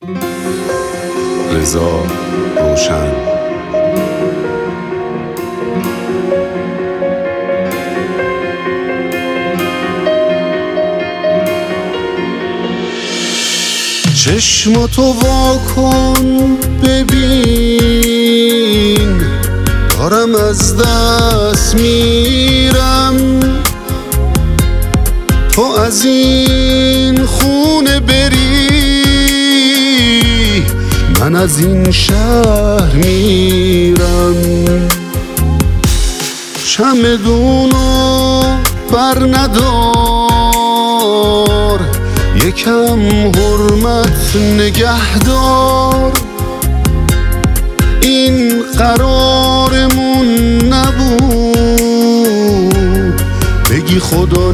رضا روشن. چشماتو وا کن ببین، دارم از دست میرم. تو از این خونه بری، من از این شهر میرم. چمدونو بر ندار، یکم حرمت نگهدار. این قرارمون نبود، بگی خدا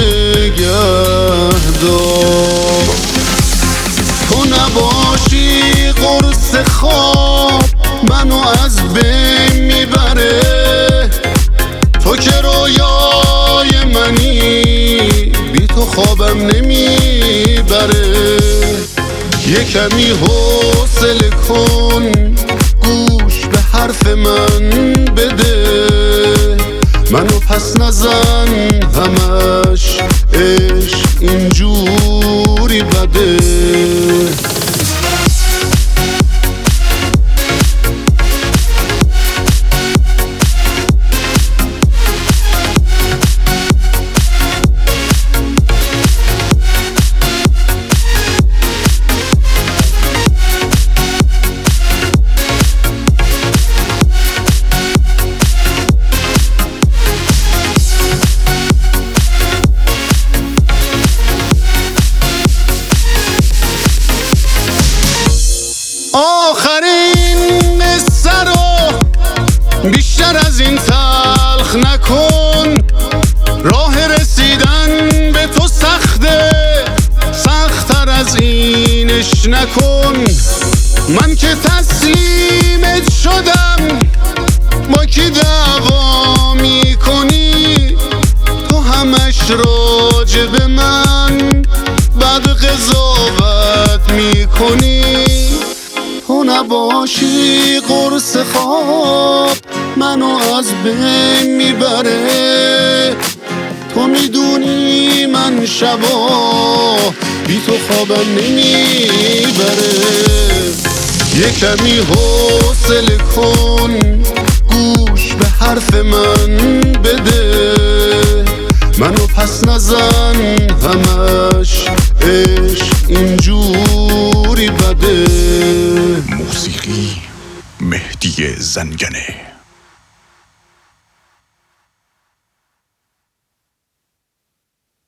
نگهدار. تو نباشی قرص خواب منو از بین میبره. تو که رویای منی، بی تو خوابم نمیبره. یه کمی حوصله کن، گوش به حرف من بده. منو پس نزن، همش عشق اینجوری بده. آخرین قصه رو بیشتر از این تلخ نکن. راه رسیدن به تو سخته، سخت‌تر از اینش نکن. من که تسلیمت شدم، با کی دعوا میکنی؟ تو همش راجع به من بعد قضاوت میکنی. تو نباشی قرص خواب منو از بین میبره. تو میدونی من شبا بی تو خوابم نمیبره. یه کمی حوصله کن، گوش به حرف من بده. منو پس نزن، همش عشق اینجوری بده. موسیقی مهدی زنگنه.